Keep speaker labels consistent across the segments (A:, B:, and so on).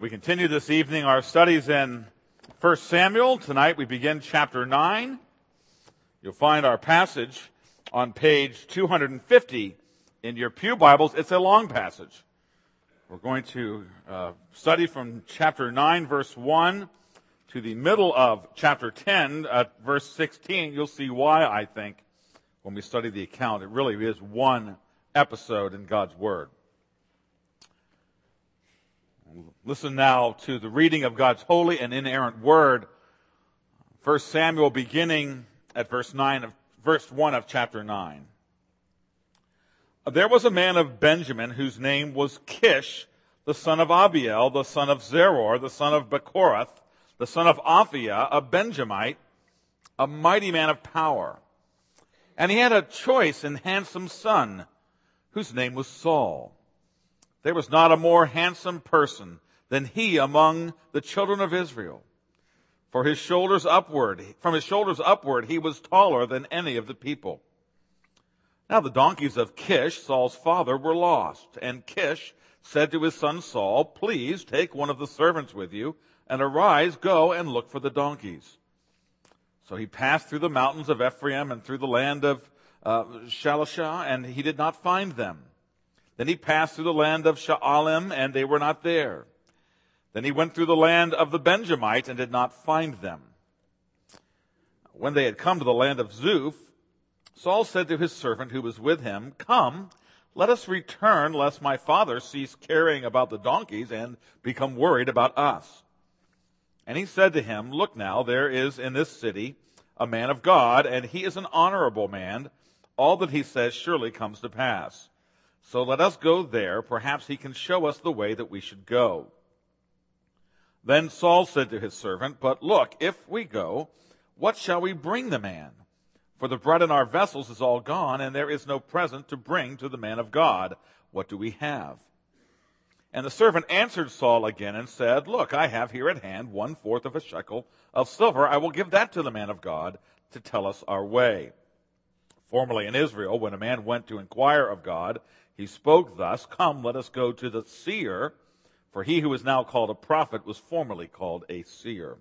A: We continue this evening our studies in 1 Samuel. Tonight we begin chapter 9. You'll find our passage on page 250 in your pew Bibles. It's a long passage. We're going to study from chapter 9, verse 1 to the middle of chapter 10, verse 16. You'll see why, I think, when we study the account. It really is one episode in God's Word. Listen now to the reading of God's holy and inerrant word. 1 Samuel beginning at verse 1 of chapter 9. There was a man of Benjamin whose name was Kish, the son of Abiel, the son of Zeror, the son of Bechorath, the son of Aphiah, a Benjamite, a mighty man of power. And he had a choice and handsome son, whose name was Saul. There was not a more handsome person than he among the children of Israel. From his shoulders upward, he was taller than any of the people. Now the donkeys of Kish, Saul's father, were lost. And Kish said to his son Saul, "Please take one of the servants with you, and arise, go and look for the donkeys." So he passed through the mountains of Ephraim and through the land of Shalishah, and he did not find them. Then he passed through the land of Sha'alim, and they were not there. Then he went through the land of the Benjamites and did not find them. When they had come to the land of Zuph, Saul said to his servant who was with him, "Come, let us return, lest my father cease caring about the donkeys and become worried about us." And he said to him, "Look now, there is in this city a man of God, and he is an honorable man. All that he says surely comes to pass. So let us go there. Perhaps he can show us the way that we should go." Then Saul said to his servant, "But look, if we go, what shall we bring the man? For the bread in our vessels is all gone, and there is no present to bring to the man of God. What do we have?" And the servant answered Saul again and said, "Look, I have here at hand 1/4 of a shekel of silver. I will give that to the man of God to tell us our way." Formerly in Israel, when a man went to inquire of God, he spoke thus, "Come, let us go to the seer," for he who is now called a prophet was formerly called a seer.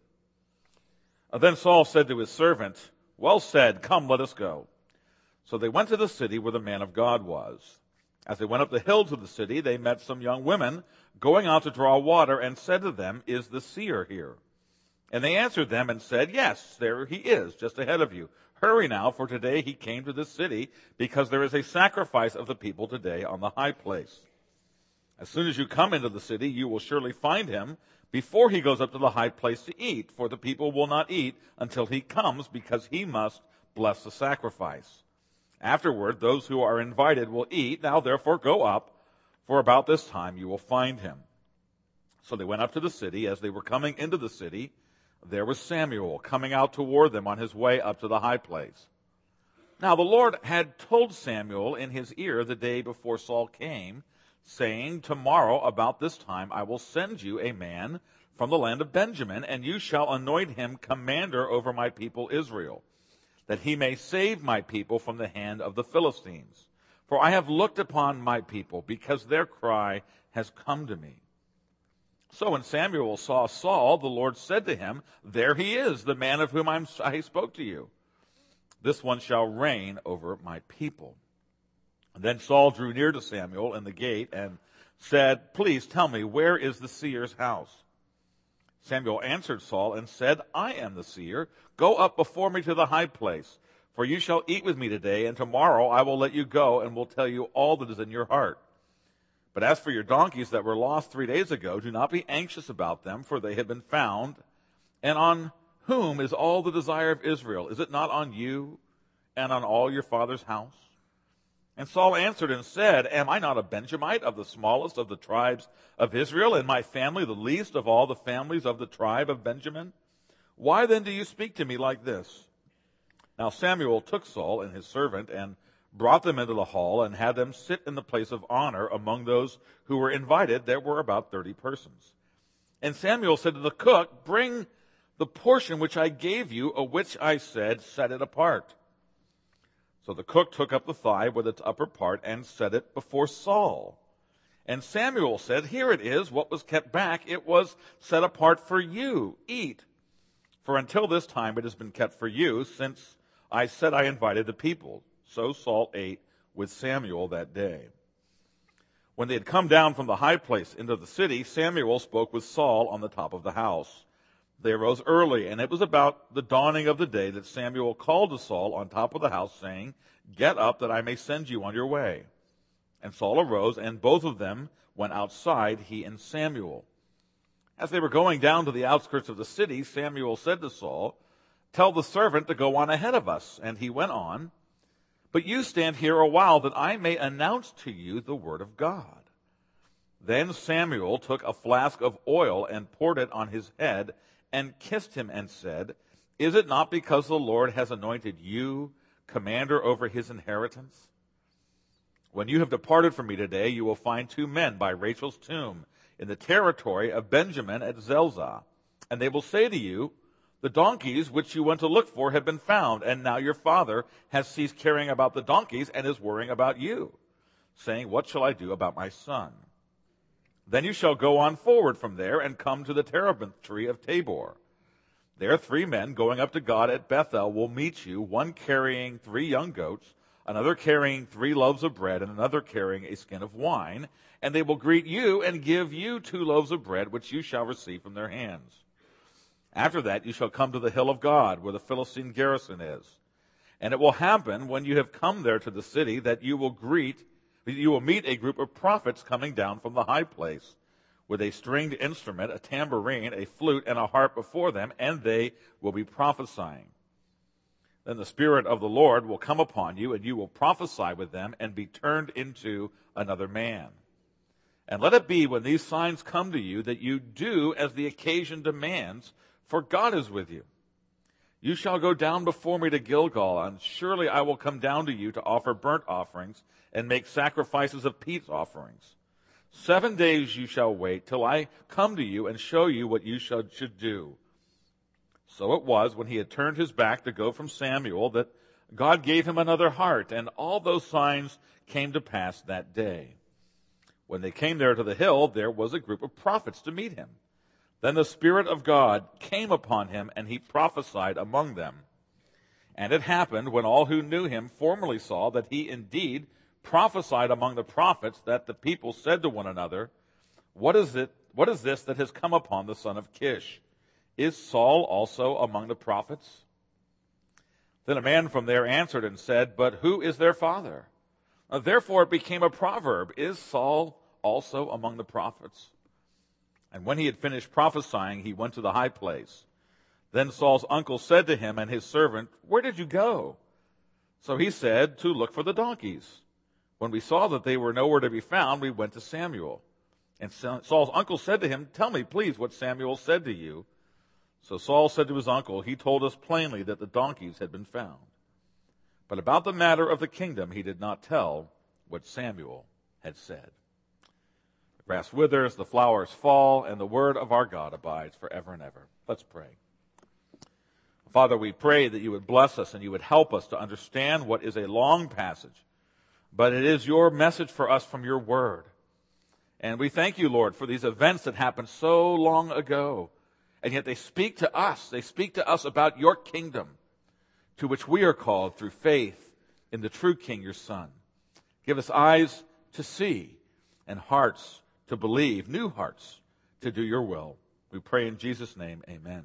A: Then Saul said to his servant, "Well said, come, let us go." So they went to the city where the man of God was. As they went up the hill to the city, they met some young women going out to draw water, and said to them, "Is the seer here?" And they answered them and said, "Yes, there he is, just ahead of you. Hurry now, for today he came to this city, because there is a sacrifice of the people today on the high place. As soon as you come into the city, you will surely find him before he goes up to the high place to eat, for the people will not eat until he comes, because he must bless the sacrifice. Afterward, those who are invited will eat. Now therefore go up, for about this time you will find him." So they went up to the city. As they were coming into the city, there was Samuel coming out toward them on his way up to the high place. Now the Lord had told Samuel in his ear the day before Saul came, saying, "Tomorrow about this time I will send you a man from the land of Benjamin, and you shall anoint him commander over my people Israel, that he may save my people from the hand of the Philistines. For I have looked upon my people, because their cry has come to me." So when Samuel saw Saul, the Lord said to him, "There he is, the man of whom I spoke to you. This one shall reign over my people." And then Saul drew near to Samuel in the gate and said, "Please tell me, where is the seer's house?" Samuel answered Saul and said, "I am the seer. Go up before me to the high place, for you shall eat with me today, and tomorrow I will let you go and will tell you all that is in your heart. But as for your donkeys that were lost 3 days ago, do not be anxious about them, for they have been found. And on whom is all the desire of Israel? Is it not on you and on all your father's house?" And Saul answered and said, "Am I not a Benjamite of the smallest of the tribes of Israel, and my family the least of all the families of the tribe of Benjamin? Why then do you speak to me like this?" Now Samuel took Saul and his servant and brought them into the hall and had them sit in the place of honor among those who were invited. There were about 30 persons. And Samuel said to the cook, "Bring the portion which I gave you, of which I said, set it apart." So the cook took up the thigh with its upper part and set it before Saul. And Samuel said, "Here it is, what was kept back. It was set apart for you. Eat. For until this time it has been kept for you, since I said I invited the people." So Saul ate with Samuel that day. When they had come down from the high place into the city, Samuel spoke with Saul on the top of the house. They arose early, and it was about the dawning of the day that Samuel called to Saul on top of the house, saying, "Get up, that I may send you on your way." And Saul arose, and both of them went outside, he and Samuel. As they were going down to the outskirts of the city, Samuel said to Saul, "Tell the servant to go on ahead of us." And he went on. "But you stand here a while, that I may announce to you the word of God." Then Samuel took a flask of oil and poured it on his head and kissed him and said, "Is it not because the Lord has anointed you commander over his inheritance? When you have departed from me today, you will find 2 men by Rachel's tomb in the territory of Benjamin at Zelzah. And they will say to you, 'The donkeys which you went to look for have been found, and now your father has ceased caring about the donkeys and is worrying about you, saying, "What shall I do about my son?" Then you shall go on forward from there and come to the terebinth tree of Tabor. There 3 men going up to God at Bethel will meet you, one carrying 3 young goats, another carrying 3 loaves of bread, and another carrying a skin of wine. And they will greet you and give you 2 loaves of bread, which you shall receive from their hands. After that you shall come to the hill of God, where the Philistine garrison is. And it will happen, when you have come there to the city, that you will meet a group of prophets coming down from the high place, with a stringed instrument, a tambourine, a flute, and a harp before them, and they will be prophesying. Then the Spirit of the Lord will come upon you, and you will prophesy with them and be turned into another man. And let it be, when these signs come to you, that you do as the occasion demands, for God is with you. You shall go down before me to Gilgal, and surely I will come down to you to offer burnt offerings and make sacrifices of peace offerings. 7 days you shall wait till I come to you and show you what you should do." So it was, when he had turned his back to go from Samuel, that God gave him another heart, and all those signs came to pass that day. When they came there to the hill, there was a group of prophets to meet him. Then the Spirit of God came upon him, and he prophesied among them. And it happened, when all who knew him formerly saw that he indeed prophesied among the prophets, that the people said to one another, What is this that has come upon the son of Kish? Is Saul also among the prophets?" Then a man from there answered and said, "But who is their father?" Therefore it became a proverb, "Is Saul also among the prophets?" And when he had finished prophesying, he went to the high place. Then Saul's uncle said to him and his servant, "Where did you go?" So he said, "To look for the donkeys. When we saw that they were nowhere to be found, we went to Samuel." And Saul's uncle said to him, "Tell me, please, what Samuel said to you." So Saul said to his uncle, "He told us plainly that the donkeys had been found. But about the matter of the kingdom, he did not tell what Samuel had said." The grass withers, the flowers fall, and the word of our God abides forever and ever. Let's pray. Father, we pray that you would bless us and you would help us to understand what is a long passage, but it is your message for us from your word. And we thank you, Lord, for these events that happened so long ago. And yet they speak to us. They speak to us about your kingdom, to which we are called through faith in the true King, your Son. Give us eyes to see and hearts to believe, new hearts to do your will. We pray in Jesus' name, amen.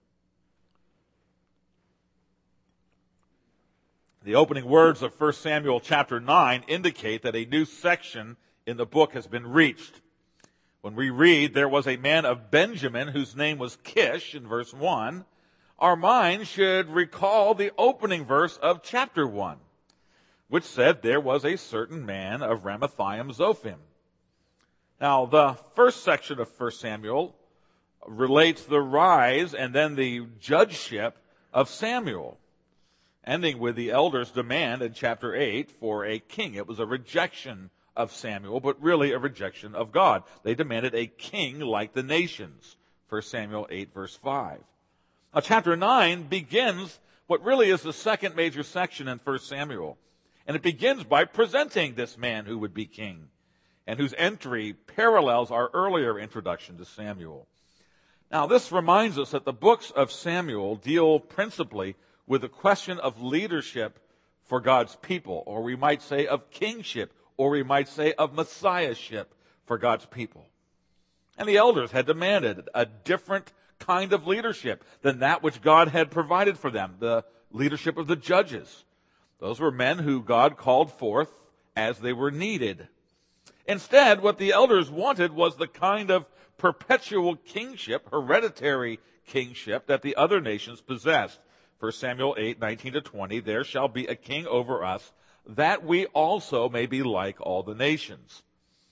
A: The opening words of 1 Samuel chapter 9 indicate that a new section in the book has been reached. When we read, "There was a man of Benjamin whose name was Kish," in verse 1, our mind should recall the opening verse of chapter 1, which said, "There was a certain man of Ramathaim Zophim." Now, the first section of 1 Samuel relates the rise and then the judgeship of Samuel, ending with the elders' demand in chapter 8 for a king. It was a rejection of Samuel, but really a rejection of God. They demanded a king like the nations. 1 Samuel 8, verse 5. Now, chapter 9 begins what really is the second major section in 1 Samuel. And it begins by presenting this man who would be king. and whose entry parallels our earlier introduction to Samuel. Now, this reminds us that the books of Samuel deal principally with the question of leadership for God's people, or we might say of kingship, or we might say of messiahship for God's people. And the elders had demanded a different kind of leadership than that which God had provided for them, the leadership of the judges. Those were men who God called forth as they were needed. Instead, what the elders wanted was the kind of perpetual kingship, hereditary kingship, that the other nations possessed. 1 Samuel 8:19-20, there shall be a king over us, that we also may be like all the nations.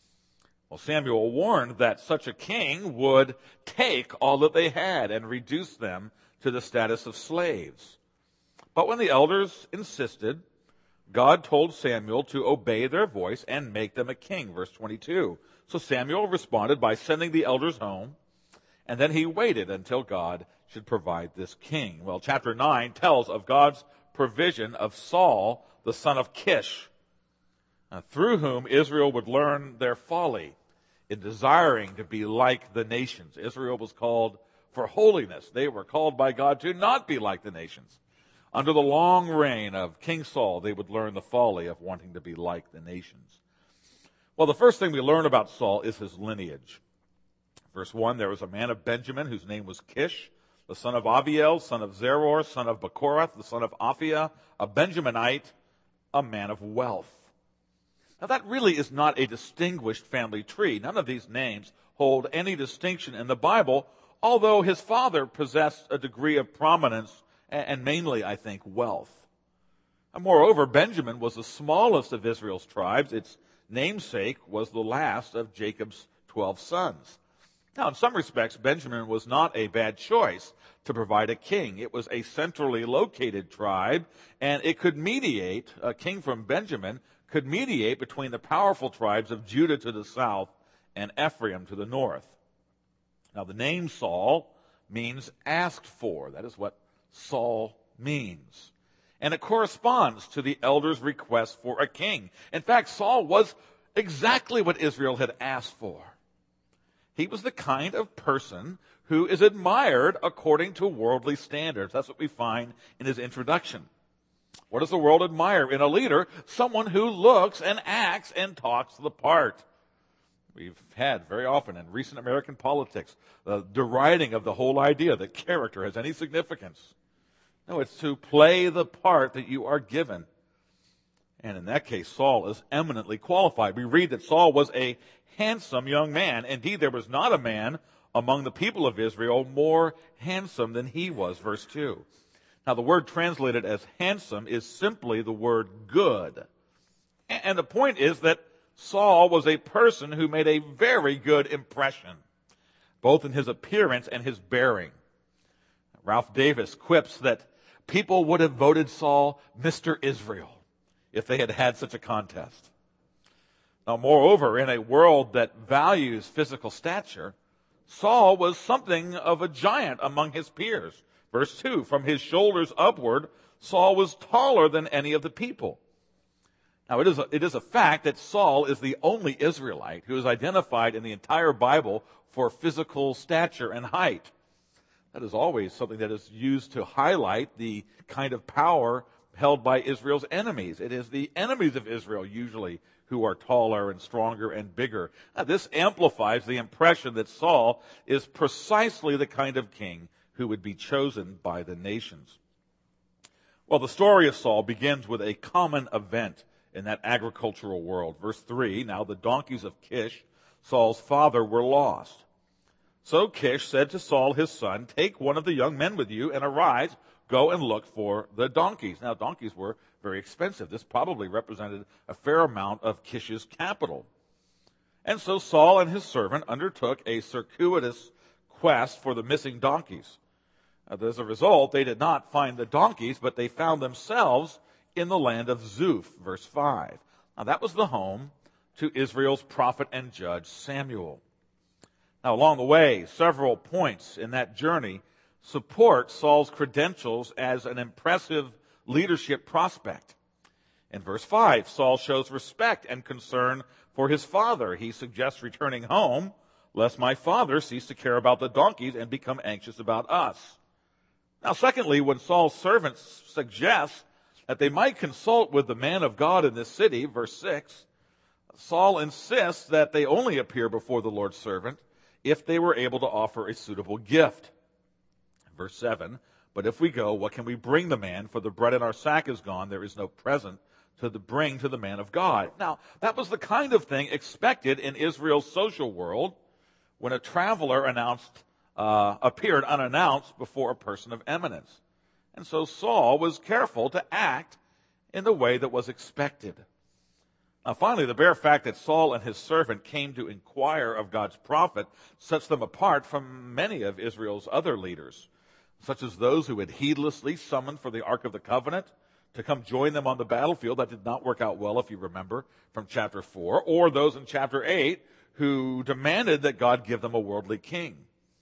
A: Well, Samuel warned that such a king would take all that they had and reduce them to the status of slaves. But when the elders insisted, God told Samuel to obey their voice and make them a king, verse 22. So Samuel responded by sending the elders home, and then he waited until God should provide this king. Well, chapter 9 tells of God's provision of Saul, the son of Kish, through whom Israel would learn their folly in desiring to be like the nations. Israel was called for holiness. They were called by God to not be like the nations. Under the long reign of King Saul, they would learn the folly of wanting to be like the nations. Well, the first thing we learn about Saul is his lineage. Verse 1, there was a man of Benjamin whose name was Kish, the son of Abiel, son of Zeror, son of Bechorath, the son of Aphiah, a Benjaminite, a man of wealth. Now that really is not a distinguished family tree. None of these names hold any distinction in the Bible, although his father possessed a degree of prominence and mainly, I think, wealth. And moreover, Benjamin was the smallest of Israel's tribes. Its namesake was the last of Jacob's 12 sons. Now, in some respects, Benjamin was not a bad choice to provide a king. It was a centrally located tribe, and it could mediate, a king from Benjamin could mediate between the powerful tribes of Judah to the south and Ephraim to the north. Now, the name Saul means asked for. That is what Saul means. And it corresponds to the elders' request for a king. In fact, Saul was exactly what Israel had asked for. He was the kind of person who is admired according to worldly standards. That's what we find in his introduction. What does the world admire in a leader? Someone who looks and acts and talks the part. We've had very often in recent American politics the deriding of the whole idea that character has any significance. No, it's to play the part that you are given. And in that case, Saul is eminently qualified. We read that Saul was a handsome young man. Indeed, there was not a man among the people of Israel more handsome than he was, verse 2. Now, the word translated as handsome is simply the word good. And the point is that Saul was a person who made a very good impression, both in his appearance and his bearing. Ralph Davis quips that people would have voted Saul Mr. Israel if they had had such a contest. Now, moreover, in a world that values physical stature, Saul was something of a giant among his peers. Verse 2, from his shoulders upward, Saul was taller than any of the people. Now, it is a fact that Saul is the only Israelite who is identified in the entire Bible for physical stature and height. That is always something that is used to highlight the kind of power held by Israel's enemies. It is the enemies of Israel usually who are taller and stronger and bigger. Now, this amplifies the impression that Saul is precisely the kind of king who would be chosen by the nations. Well, the story of Saul begins with a common event in that agricultural world. Verse 3, now the donkeys of Kish, Saul's father, were lost. So Kish said to Saul his son, take one of the young men with you and arise, go and look for the donkeys. Now, donkeys were very expensive. This probably represented a fair amount of Kish's capital. And so Saul and his servant undertook a circuitous quest for the missing donkeys. As a result, they did not find the donkeys, but they found themselves in the land of Zuph, verse 5. Now, that was the home to Israel's prophet and judge Samuel. Now, along the way, several points in that journey support Saul's credentials as an impressive leadership prospect. In verse 5, Saul shows respect and concern for his father. He suggests returning home, lest my father cease to care about the donkeys and become anxious about us. Now, secondly, when Saul's servants suggest that they might consult with the man of God in this city, verse 6, Saul insists that they only appear before the Lord's servant if they were able to offer a suitable gift. Verse 7, but if we go, what can we bring the man? For the bread in our sack is gone. There is no present to bring to the man of God. Now, that was the kind of thing expected in Israel's social world when a traveler appeared unannounced before a person of eminence. And so Saul was careful to act in the way that was expected. Now, finally, the bare fact that Saul and his servant came to inquire of God's prophet sets them apart from many of Israel's other leaders, such as those who had heedlessly summoned for the Ark of the Covenant to come join them on the battlefield. That did not work out well, if you remember, from chapter 4, or those in chapter 8 who demanded that God give them a worldly king.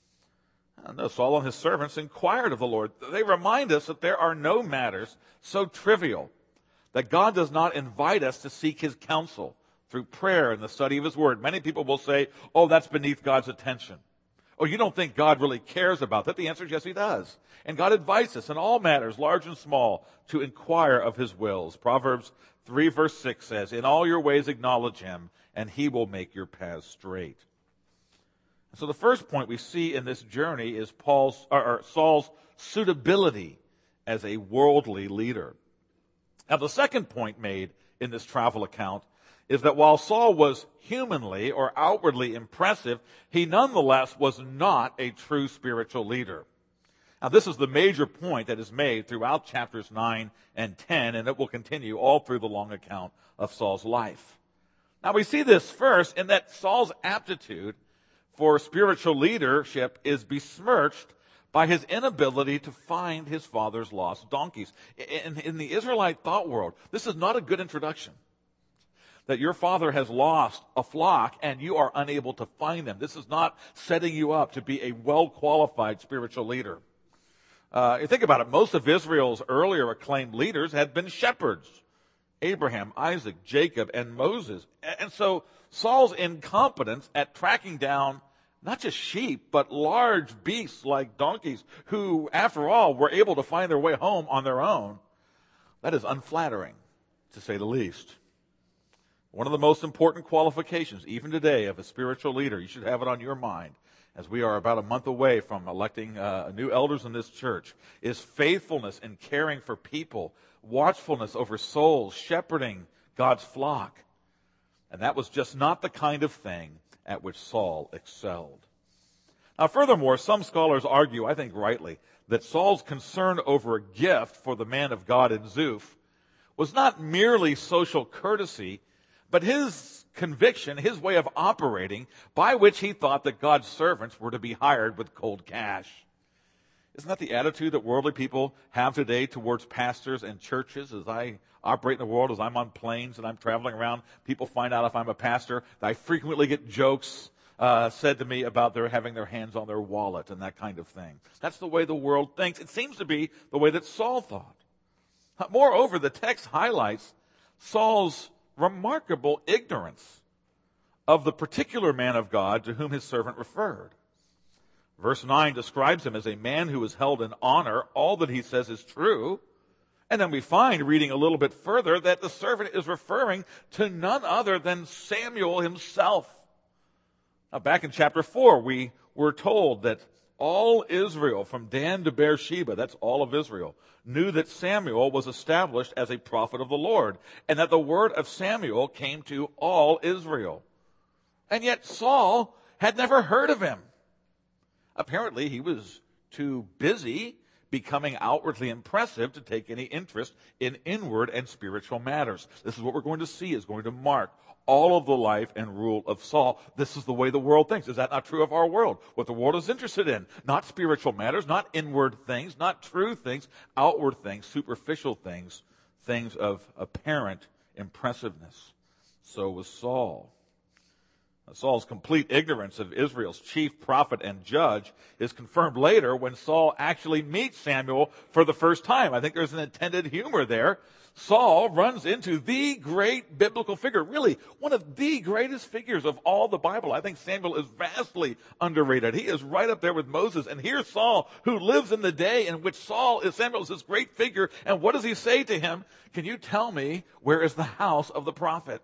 A: No, Saul and his servants inquired of the Lord. They remind us that there are no matters so trivial that God does not invite us to seek his counsel through prayer and the study of his word. Many people will say, oh, that's beneath God's attention. Oh, you don't think God really cares about that? The answer is yes, he does. And God invites us in all matters, large and small, to inquire of his wills. Proverbs 3 verse 6 says, in all your ways acknowledge him, and he will make your paths straight. So the first point we see in this journey is Saul's suitability as a worldly leader. Now, the second point made in this travel account is that while Saul was humanly or outwardly impressive, he nonetheless was not a true spiritual leader. Now, this is the major point that is made throughout chapters 9 and 10, and it will continue all through the long account of Saul's life. Now, we see this first in that Saul's aptitude for spiritual leadership is besmirched by his inability to find his father's lost donkeys. In the Israelite thought world, this is not a good introduction. That your father has lost a flock and you are unable to find them. This is not setting you up to be a well-qualified spiritual leader. You think about it, most of Israel's earlier acclaimed leaders had been shepherds. Abraham, Isaac, Jacob, and Moses. And so Saul's incompetence at tracking down not just sheep, but large beasts like donkeys, who, after all, were able to find their way home on their own, that is unflattering, to say the least. One of the most important qualifications, even today, of a spiritual leader, you should have it on your mind, as we are about a month away from electing new elders in this church, is faithfulness in caring for people, watchfulness over souls, shepherding God's flock. And that was just not the kind of thing at which Saul excelled. Now, furthermore, some scholars argue, I think rightly, that Saul's concern over a gift for the man of God in Zuph was not merely social courtesy, but his conviction, his way of operating, by which he thought that God's servants were to be hired with cold cash. Isn't that the attitude that worldly people have today towards pastors and churches? As I operate in the world, as I'm on planes and I'm traveling around, people find out if I'm a pastor. I frequently get jokes said to me about their having their hands on their wallet and that kind of thing. That's the way the world thinks. It seems to be the way that Saul thought. Moreover, the text highlights Saul's remarkable ignorance of the particular man of God to whom his servant referred. Verse 9 describes him as a man who is held in honor. All that he says is true. And then we find, reading a little bit further, that the servant is referring to none other than Samuel himself. Now, back in chapter 4, we were told that all Israel, from Dan to Beersheba, that's all of Israel, knew that Samuel was established as a prophet of the Lord, and that the word of Samuel came to all Israel. And yet Saul had never heard of him. Apparently, he was too busy becoming outwardly impressive to take any interest in inward and spiritual matters. This is what we're going to see is going to mark all of the life and rule of Saul. This is the way the world thinks. Is that not true of our world? What the world is interested in, not spiritual matters, not inward things, not true things, outward things, superficial things, things of apparent impressiveness. So was Saul. Saul's complete ignorance of Israel's chief prophet and judge is confirmed later when Saul actually meets Samuel for the first time. I think there's an intended humor there. Saul runs into the great biblical figure, really one of the greatest figures of all the Bible. I think Samuel is vastly underrated. He is right up there with Moses. And here's Saul, who lives in the day in which Samuel is this great figure. And what does he say to him? Can you tell me where is the house of the prophet?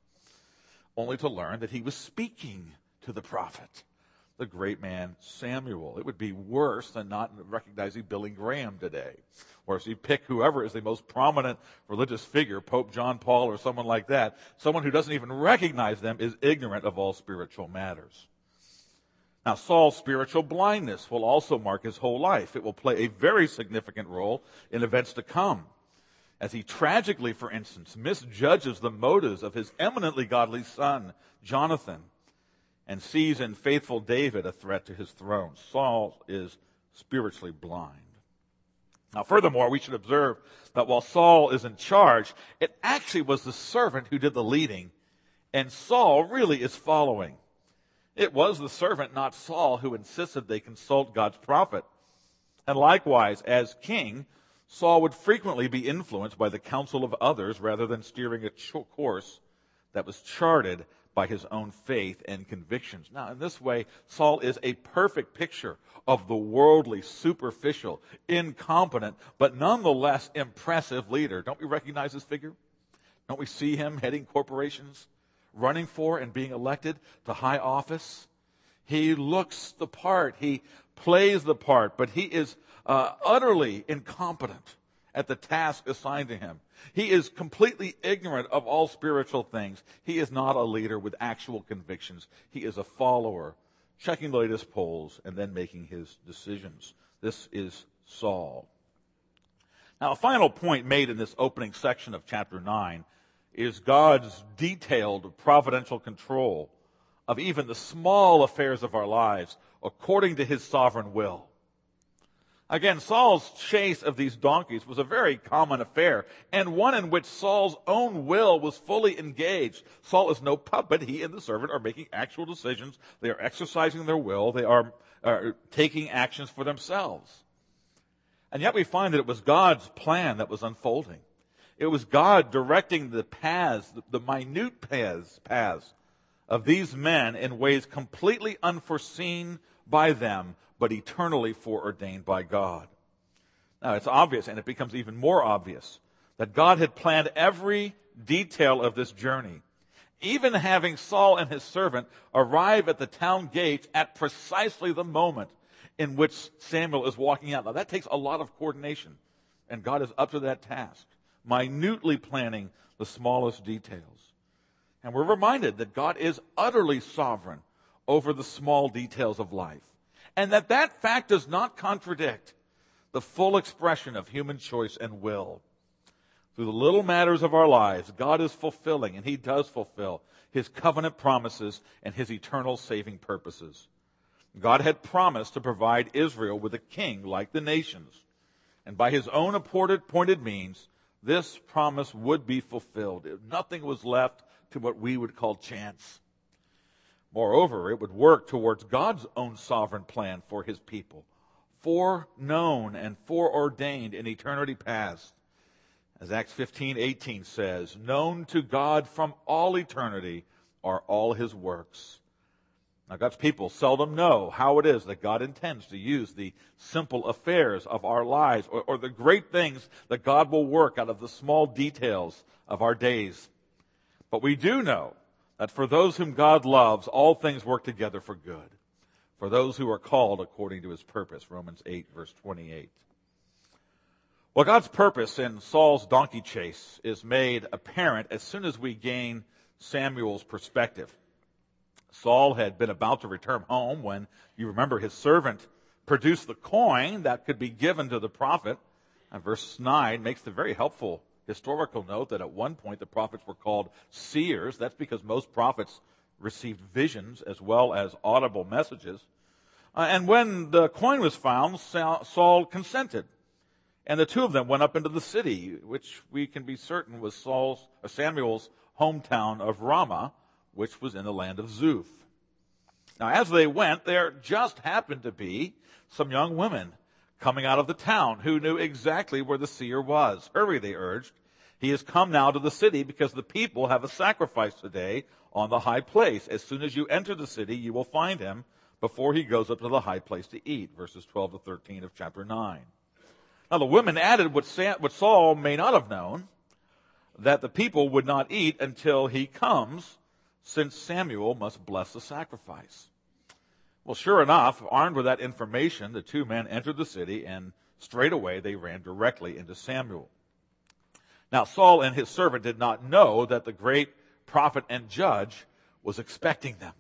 A: Only to learn that he was speaking to the prophet, the great man Samuel. It would be worse than not recognizing Billy Graham today. Or if you pick whoever is the most prominent religious figure, Pope John Paul or someone like that, someone who doesn't even recognize them is ignorant of all spiritual matters. Now, Saul's spiritual blindness will also mark his whole life. It will play a very significant role in events to come, as he tragically, for instance, misjudges the motives of his eminently godly son, Jonathan, and sees in faithful David a threat to his throne. Saul is spiritually blind. Now, furthermore, we should observe that while Saul is in charge, it actually was the servant who did the leading, and Saul really is following. It was the servant, not Saul, who insisted they consult God's prophet. And likewise, as king, Saul would frequently be influenced by the counsel of others rather than steering a course that was charted by his own faith and convictions. Now, in this way, Saul is a perfect picture of the worldly, superficial, incompetent, but nonetheless impressive leader. Don't we recognize this figure? Don't we see him heading corporations, running for and being elected to high office? He looks the part. He plays the part, but he is utterly incompetent at the task assigned to him. He is completely ignorant of all spiritual things. He is not a leader with actual convictions. He is a follower, checking the latest polls and then making his decisions. This is Saul. Now, a final point made in this opening section of chapter 9 is God's detailed providential control of even the small affairs of our lives according to his sovereign will. Again, Saul's chase of these donkeys was a very common affair, and one in which Saul's own will was fully engaged. Saul is no puppet. He and the servant are making actual decisions. They are exercising their will. They are taking actions for themselves. And yet we find that it was God's plan that was unfolding. It was God directing the paths, the minute paths of these men in ways completely unforeseen by them, but eternally foreordained by God. Now, it's obvious, and it becomes even more obvious, that God had planned every detail of this journey, even having Saul and his servant arrive at the town gate at precisely the moment in which Samuel is walking out. Now, that takes a lot of coordination, and God is up to that task, minutely planning the smallest details. And we're reminded that God is utterly sovereign over the small details of life, and that fact does not contradict the full expression of human choice and will. Through the little matters of our lives, God is fulfilling, and he does fulfill, his covenant promises and his eternal saving purposes. God had promised to provide Israel with a king like the nations, and by his own appointed means, this promise would be fulfilled. Nothing was left to what we would call chance. Moreover, it would work towards God's own sovereign plan for his people, foreknown and foreordained in eternity past. As Acts 15:18 says, known to God from all eternity are all his works. Now, God's people seldom know how it is that God intends to use the simple affairs of our lives or the great things that God will work out of the small details of our days. But we do know that for those whom God loves, all things work together for good, for those who are called according to his purpose. Romans 8, verse 28. Well, God's purpose in Saul's donkey chase is made apparent as soon as we gain Samuel's perspective. Saul had been about to return home when, you remember, his servant produced the coin that could be given to the prophet. And verse 9 makes the very helpful historical note that at one point the prophets were called seers. That's because most prophets received visions as well as audible messages. And when the coin was found, Saul consented. And the two of them went up into the city, which we can be certain was Samuel's hometown of Ramah, which was in the land of Zuph. Now, as they went, there just happened to be some young women coming out of the town who knew exactly where the seer was. Hurry, they urged. He has come now to the city because the people have a sacrifice today on the high place. As soon as you enter the city, you will find him before he goes up to the high place to eat. Verses 12 to 13 of chapter 9. Now the women added what Saul may not have known, that the people would not eat until he comes, since Samuel must bless the sacrifice. Well, sure enough, armed with that information, the two men entered the city, and straightaway they ran directly into Samuel. Now Saul and his servant did not know that the great prophet and judge was expecting them.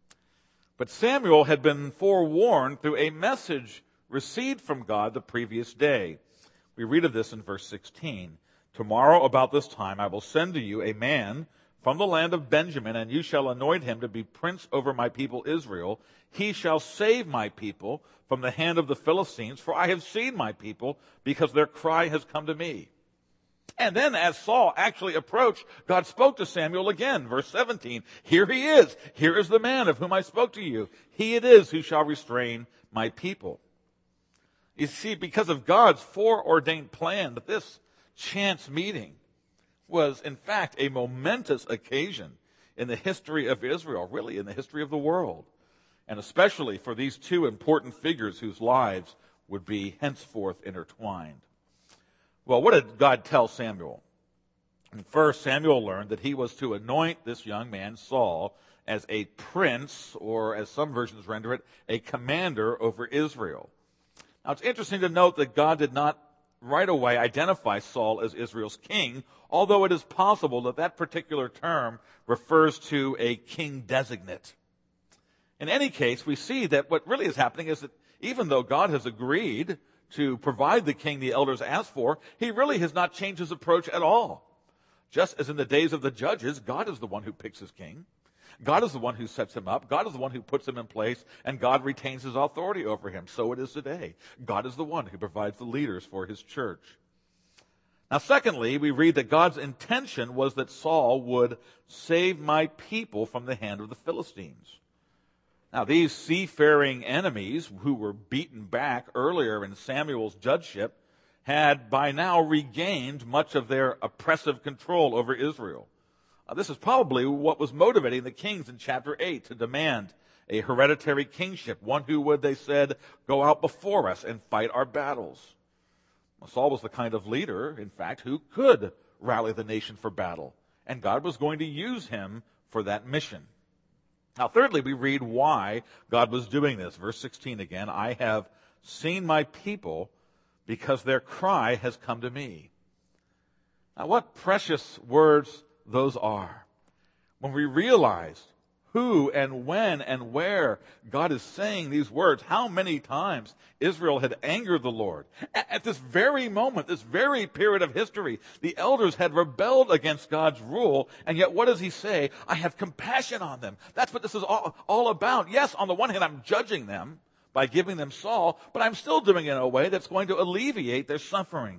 A: But Samuel had been forewarned through a message received from God the previous day. We read of this in verse 16. Tomorrow about this time I will send to you a man from the land of Benjamin, and you shall anoint him to be prince over my people Israel. He shall save my people from the hand of the Philistines, for I have seen my people, because their cry has come to me. And then as Saul actually approached, God spoke to Samuel again. Verse 17, here he is. Here is the man of whom I spoke to you. He it is who shall restrain my people. You see, because of God's foreordained plan, that this chance meeting was in fact a momentous occasion in the history of Israel, really in the history of the world, and especially for these two important figures whose lives would be henceforth intertwined. Well, what did God tell Samuel? First, Samuel learned that he was to anoint this young man, Saul, as a prince, or as some versions render it, a commander over Israel. Now, it's interesting to note that God did not right away identify Saul as Israel's king, although it is possible that that particular term refers to a king designate. In any case, we see that what really is happening is that even though God has agreed to provide the king the elders asked for, he really has not changed his approach at all. Just as in the days of the judges, God is the one who picks his king. God is the one who sets him up. God is the one who puts him in place, and God retains his authority over him. So it is today. God is the one who provides the leaders for his church. Now, secondly, we read that God's intention was that Saul would save my people from the hand of the Philistines. Now, these seafaring enemies who were beaten back earlier in Samuel's judgeship had by now regained much of their oppressive control over Israel. This is probably what was motivating the kings in chapter 8 to demand a hereditary kingship, one who would, they said, go out before us and fight our battles. Well, Saul was the kind of leader, in fact, who could rally the nation for battle, and God was going to use him for that mission. Now, thirdly, we read why God was doing this. Verse 16 again, I have seen my people because their cry has come to me. Now, what precious words those are. When we realize who and when and where God is saying these words, how many times Israel had angered the Lord. At this very moment, this very period of history, the elders had rebelled against God's rule, and yet what does he say? I have compassion on them. That's what this is all about. Yes, on the one hand, I'm judging them by giving them Saul, but I'm still doing it in a way that's going to alleviate their suffering.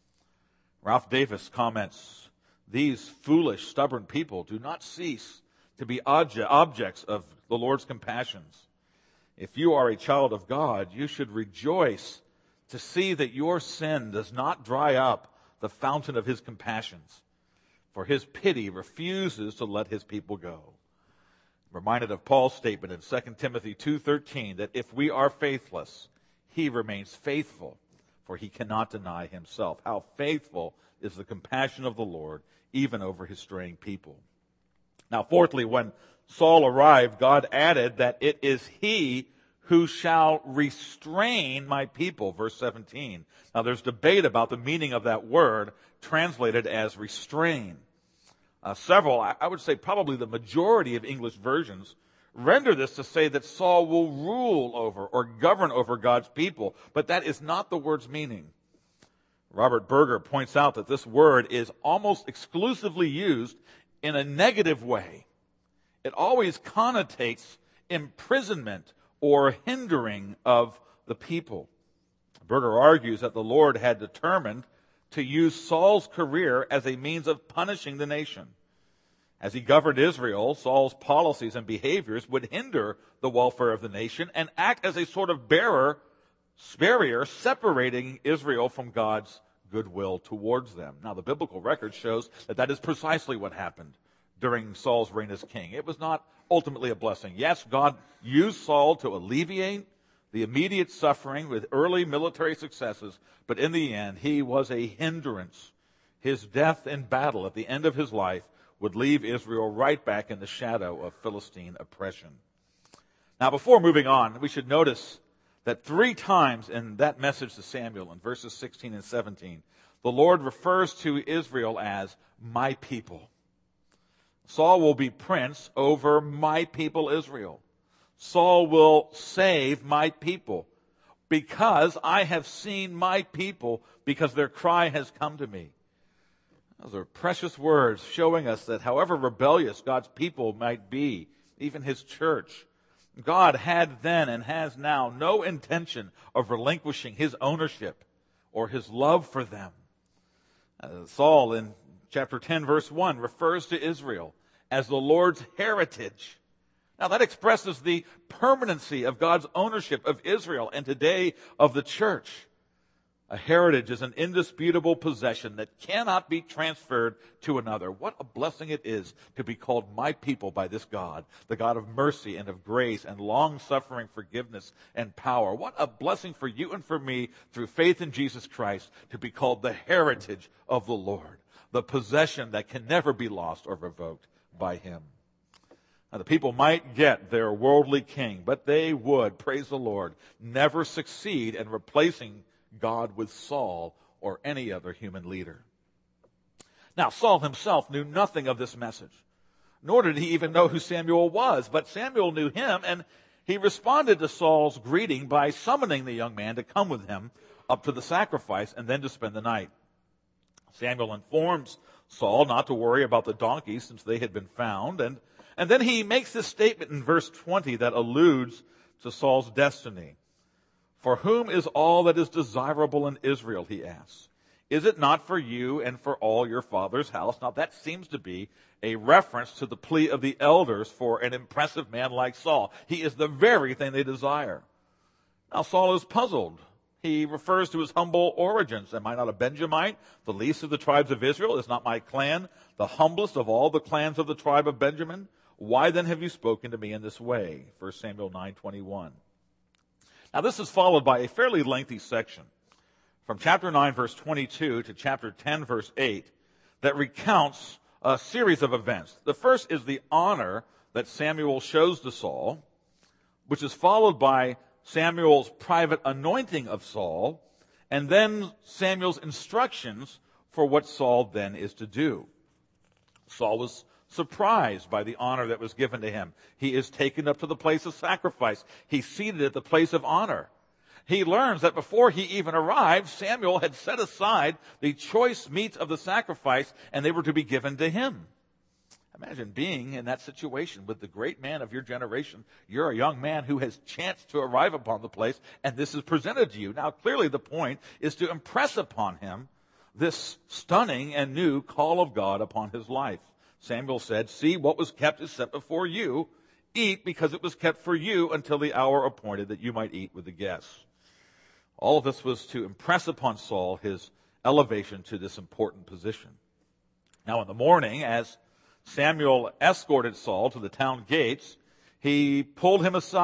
A: Ralph Davis comments, these foolish, stubborn people do not cease to be objects of the Lord's compassions. If you are a child of God, you should rejoice to see that your sin does not dry up the fountain of his compassions, for his pity refuses to let his people go. I'm reminded of Paul's statement in 2 Timothy 2:13 that if we are faithless, he remains faithful, for he cannot deny himself. How faithful is the compassion of the Lord, even over his straying people. Now, fourthly, when Saul arrived, God added that it is he who shall restrain my people, verse 17. Now, there's debate about the meaning of that word translated as restrain. Several, I would say probably the majority of English versions, render this to say that Saul will rule over or govern over God's people, but that is not the word's meaning. Robert Berger points out that this word is almost exclusively used in a negative way. It always connotates imprisonment or hindering of the people. Berger argues that the Lord had determined to use Saul's career as a means of punishing the nation. As he governed Israel, Saul's policies and behaviors would hinder the welfare of the nation and act as a sort of barrier separating Israel from God's goodwill towards them. Now, the biblical record shows that that is precisely what happened during Saul's reign as king. It was not ultimately a blessing. Yes, God used Saul to alleviate the immediate suffering with early military successes, but in the end, he was a hindrance. His death in battle at the end of his life would leave Israel right back in the shadow of Philistine oppression. Now, before moving on, we should notice that 3 times in that message to Samuel, in verses 16 and 17, the Lord refers to Israel as my people. Saul will be prince over my people Israel. Saul will save my people because I have seen my people, because their cry has come to me. Those are precious words showing us that however rebellious God's people might be, even his church, God had then and has now no intention of relinquishing his ownership or his love for them. Saul in chapter 10 verse 1 refers to Israel as the Lord's heritage. Now that expresses the permanency of God's ownership of Israel and today of the church. A heritage is an indisputable possession that cannot be transferred to another. What a blessing it is to be called my people by this God, the God of mercy and of grace and long-suffering forgiveness and power. What a blessing for you and for me through faith in Jesus Christ to be called the heritage of the Lord, the possession that can never be lost or revoked by him. Now, the people might get their worldly king, but they would, praise the Lord, never succeed in replacing God with Saul or any other human leader. Now, Saul himself knew nothing of this message, nor did he even know who Samuel was, but Samuel knew him, and he responded to Saul's greeting by summoning the young man to come with him up to the sacrifice and then to spend the night. Samuel informs Saul not to worry about the donkeys since they had been found, and then he makes this statement in verse 20 that alludes to Saul's destiny. For whom is all that is desirable in Israel, he asks. Is it not for you and for all your father's house? Now that seems to be a reference to the plea of the elders for an impressive man like Saul. He is the very thing they desire. Now Saul is puzzled. He refers to his humble origins. Am I not a Benjamite, the least of the tribes of Israel? Is not my clan the humblest of all the clans of the tribe of Benjamin? Why then have you spoken to me in this way? 1 Samuel 9:21. Now this is followed by a fairly lengthy section from chapter 9 verse 22 to chapter 10 verse 8 that recounts a series of events. The first is the honor that Samuel shows to Saul, which is followed by Samuel's private anointing of Saul, and then Samuel's instructions for what Saul then is to do. Saul was surprised by the honor that was given to him. He is taken up to the place of sacrifice. He's seated at the place of honor. He learns that before he even arrived, Samuel had set aside the choice meats of the sacrifice, and they were to be given to him. Imagine being in that situation with the great man of your generation. You're a young man who has chanced to arrive upon the place, and this is presented to you. Now, clearly the point is to impress upon him this stunning and new call of God upon his life. Samuel said, see, what was kept is set before you. Eat, because it was kept for you until the hour appointed that you might eat with the guests. All of this was to impress upon Saul his elevation to this important position. Now in the morning, as Samuel escorted Saul to the town gates, he pulled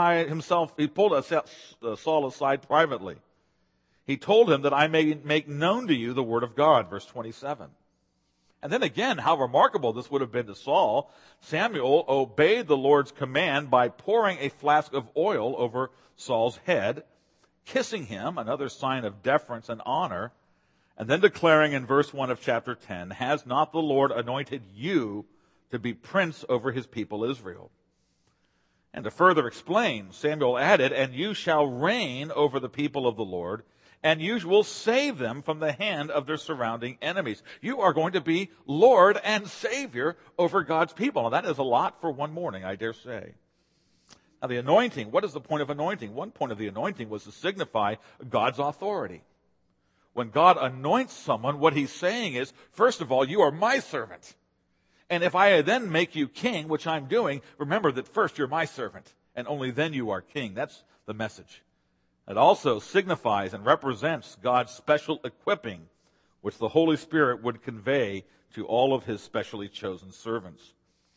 A: Saul aside privately. He told him that I may make known to you the word of God, verse 27. And then again, how remarkable this would have been to Saul. Samuel obeyed the Lord's command by pouring a flask of oil over Saul's head, kissing him, another sign of deference and honor, and then declaring in verse 1 of chapter 10, has not the Lord anointed you to be prince over his people Israel? And to further explain, Samuel added, and you shall reign over the people of the Lord, and you will save them from the hand of their surrounding enemies. You are going to be Lord and Savior over God's people. Now that is a lot for one morning, I dare say. Now the anointing, what is the point of anointing? One point of the anointing was to signify God's authority. When God anoints someone, what he's saying is, first of all, you are my servant. And if I then make you king, which I'm doing, remember that first you're my servant, and only then you are king. That's the message. It also signifies and represents God's special equipping, which the Holy Spirit would convey to all of his specially chosen servants.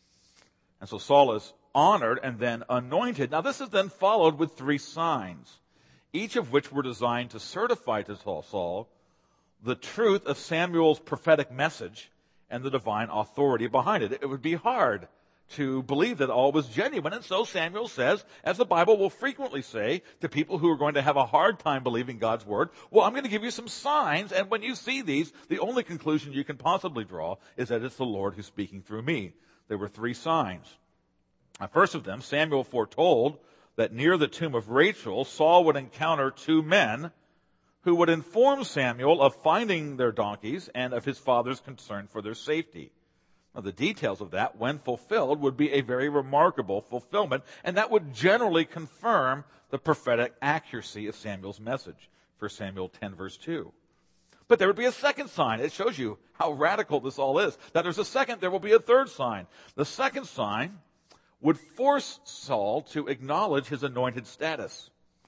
A: And so Saul is honored and then anointed. Now this is then followed with 3 signs, each of which were designed to certify to Saul the truth of Samuel's prophetic message and the divine authority behind it. It would be hard to believe that all was genuine. And so Samuel says, as the Bible will frequently say to people who are going to have a hard time believing God's word, well, I'm going to give you some signs, and when you see these, the only conclusion you can possibly draw is that it's the Lord who's speaking through me. There were 3 signs. First of them, Samuel foretold that near the tomb of Rachel, Saul would encounter 2 men who would inform Samuel of finding their donkeys and of his father's concern for their safety. Now, the details of that, when fulfilled, would be a very remarkable fulfillment, and that would generally confirm the prophetic accuracy of Samuel's message. 1 Samuel 10, verse 2. But there would be a second sign. It shows you how radical this all is. That there's a second, there will be a third sign. The second sign would force Saul to acknowledge his anointed status.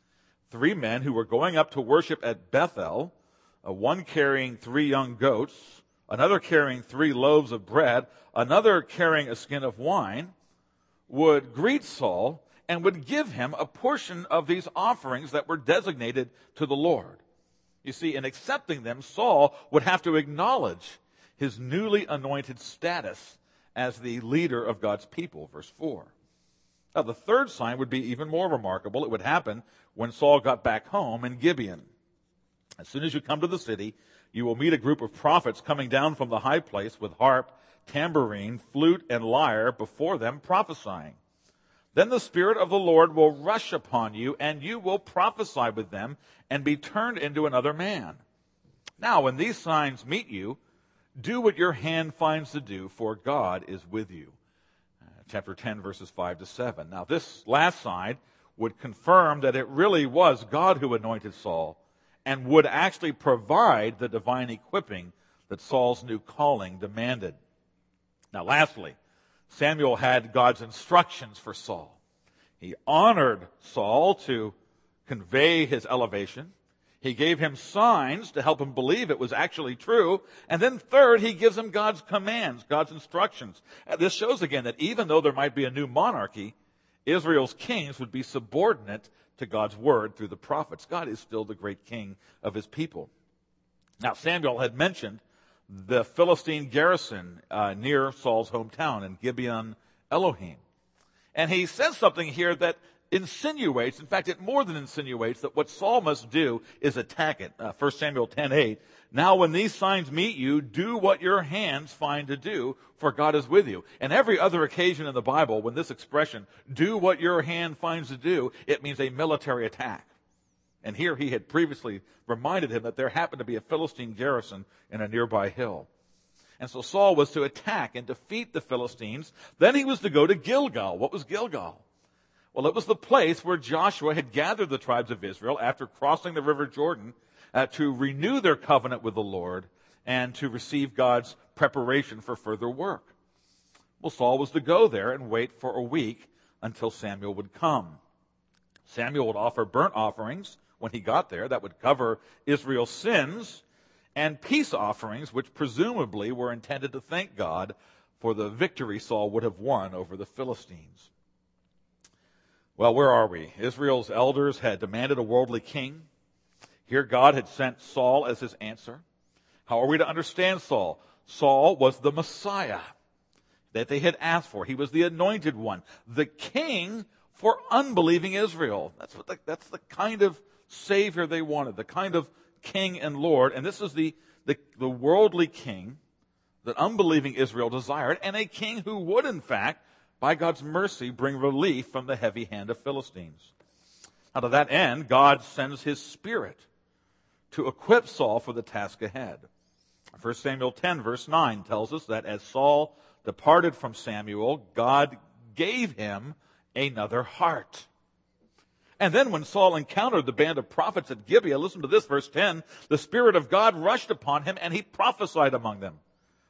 A: 3 men who were going up to worship at Bethel, one carrying 3 young goats, another carrying 3 loaves of bread, another carrying a skin of wine, would greet Saul and would give him a portion of these offerings that were designated to the Lord. You see, in accepting them, Saul would have to acknowledge his newly anointed status as the leader of God's people, verse 4. Now, the third sign would be even more remarkable. It would happen when Saul got back home in Gibeon. As soon as you come to the city, you will meet a group of prophets coming down from the high place with harp, tambourine, flute, and lyre before them prophesying. Then the Spirit of the Lord will rush upon you, and you will prophesy with them and be turned into another man. Now, when these signs meet you, do what your hand finds to do, for God is with you. Chapter 10, verses 5 to 7. Now, this last sign would confirm that it really was God who anointed Saul and would actually provide the divine equipping that Saul's new calling demanded. Now, lastly, Samuel had God's instructions for Saul. He honored Saul to convey his elevation. He gave him signs to help him believe it was actually true. And then third, he gives him God's commands, God's instructions. This shows again that even though there might be a new monarchy, Israel's kings would be subordinate to God's word through the prophets. God is still the great king of his people. Now, Samuel had mentioned the Philistine garrison near Saul's hometown in Gibeon Elohim. And he says something here that insinuates, in fact, it more than insinuates, that what Saul must do is attack it. 1 Samuel 10:8. Now when these signs meet you, do what your hands find to do, for God is with you. And every other occasion in the Bible, when this expression, do what your hand finds to do, it means a military attack. And here he had previously reminded him that there happened to be a Philistine garrison in a nearby hill. And so Saul was to attack and defeat the Philistines. Then he was to go to Gilgal. What was Gilgal? Well, it was the place where Joshua had gathered the tribes of Israel after crossing the river Jordan to renew their covenant with the Lord and to receive God's preparation for further work. Well, Saul was to go there and wait for a week until Samuel would come. Samuel would offer burnt offerings when he got there that would cover Israel's sins, and peace offerings, which presumably were intended to thank God for the victory Saul would have won over the Philistines. Well, where are we? Israel's elders had demanded a worldly king. Here God had sent Saul as his answer. How are we to understand Saul? Saul was the Messiah that they had asked for. He was the anointed one, the king for unbelieving Israel. That's the kind of Savior they wanted, the kind of king and Lord. And this is the worldly king that unbelieving Israel desired, and a king who would, in fact, by God's mercy, bring relief from the heavy hand of Philistines. Now, to that end, God sends his Spirit to equip Saul for the task ahead. 1 Samuel 10, verse 9 tells us that as Saul departed from Samuel, God gave him another heart. And then when Saul encountered the band of prophets at Gibeah, listen to this, verse 10, the Spirit of God rushed upon him and he prophesied among them.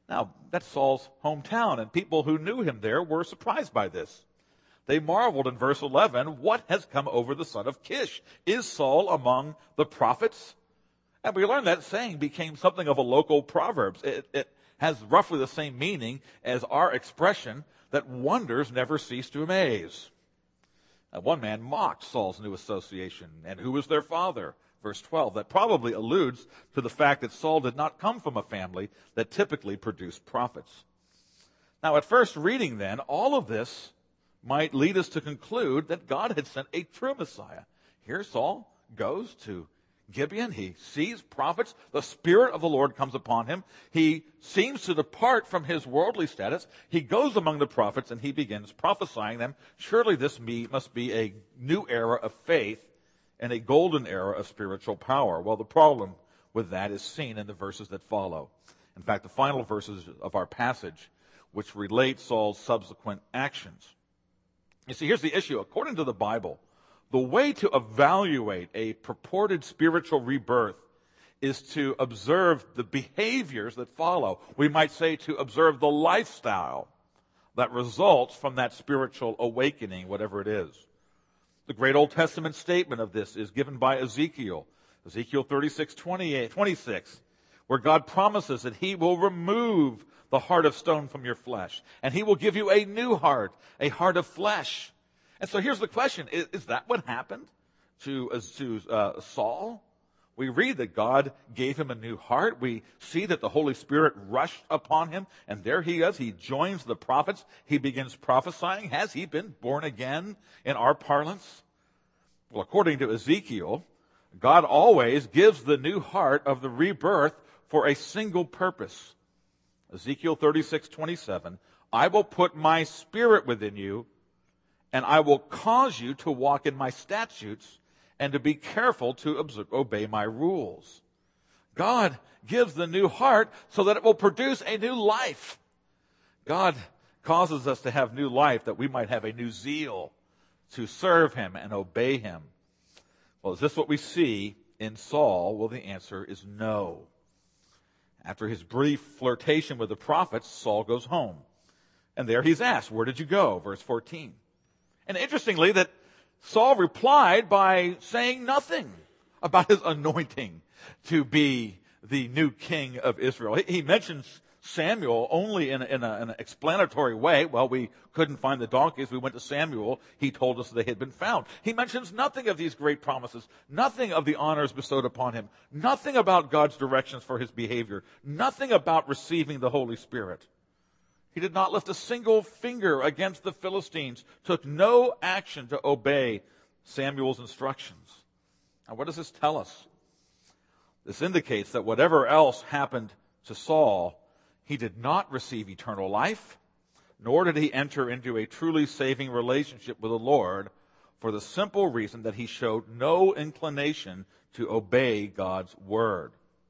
A: Now, that's Saul's hometown, and people who knew him there were surprised by this. They marveled in verse 11, what has come over the son of Kish? Is Saul among the prophets? And we learned that saying became something of a local proverb. It has roughly the same meaning as our expression that wonders never cease to amaze. And one man mocked Saul's new association, and who was their father? Verse 12, that probably alludes to the fact that Saul did not come from a family that typically produced prophets. Now, at first reading then, all of this might lead us to conclude that God had sent a true Messiah. Here Saul goes to Gibeon. He sees prophets. The Spirit of the Lord comes upon him. He seems to depart from his worldly status. He goes among the prophets and he begins prophesying them. Surely this must be a new era of faith and a golden era of spiritual power. Well, the problem with that is seen in the verses that follow. In fact, the final verses of our passage, which relate Saul's subsequent actions. You see, here's the issue. According to the Bible, the way to evaluate a purported spiritual rebirth is to observe the behaviors that follow. We might say to observe the lifestyle that results from that spiritual awakening, whatever it is. The great Old Testament statement of this is given by Ezekiel 36:26, where God promises that he will remove the heart of stone from your flesh, and he will give you a new heart, a heart of flesh. And so here's the question. Is that what happened to Saul? We read that God gave him a new heart. We see that the Holy Spirit rushed upon him, and there he is. He joins the prophets. He begins prophesying. Has he been born again in our parlance? Well, according to Ezekiel, God always gives the new heart of the rebirth for a single purpose. Ezekiel 36:27, I will put my spirit within you, and I will cause you to walk in my statutes and to be careful to obey my rules. God gives the new heart so that it will produce a new life. God causes us to have new life that we might have a new zeal to serve him and obey him. Well, is this what we see in Saul? Well, the answer is no. After his brief flirtation with the prophets, Saul goes home. And there he's asked, where did you go? Verse 14. And interestingly, that Saul replied by saying nothing about his anointing to be the new king of Israel. He mentions Samuel only in an explanatory way. Well, we couldn't find the donkeys. We went to Samuel. He told us they had been found. He mentions nothing of these great promises, nothing of the honors bestowed upon him, nothing about God's directions for his behavior, nothing about receiving the Holy Spirit. He did not lift a single finger against the Philistines, took no action to obey Samuel's instructions. Now, what does this tell us? This indicates that whatever else happened to Saul, he did not receive eternal life, nor did he enter into a truly saving relationship with the Lord, for the simple reason that he showed no inclination to obey God's word.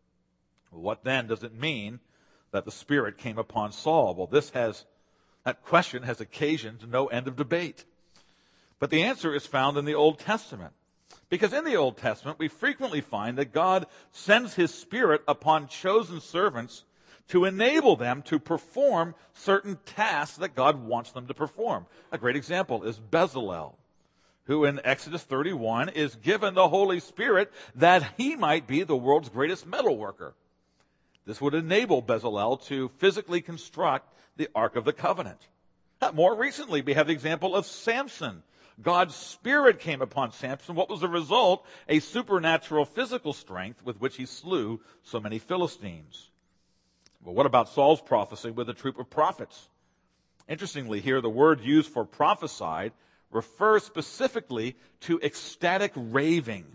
A: What then does it mean that the Spirit came upon Saul? Well, that question has occasioned no end of debate. But the answer is found in the Old Testament. Because in the Old Testament, we frequently find that God sends his Spirit upon chosen servants to enable them to perform certain tasks that God wants them to perform. A great example is Bezalel, who in Exodus 31 is given the Holy Spirit that he might be the world's greatest metal worker. This would enable Bezalel to physically construct the Ark of the Covenant. More recently, we have the example of Samson. God's Spirit came upon Samson. What was the result? A supernatural physical strength with which he slew so many Philistines. Well, what about Saul's prophecy with a troop of prophets? Interestingly, here the word used for prophesied refers specifically to ecstatic raving.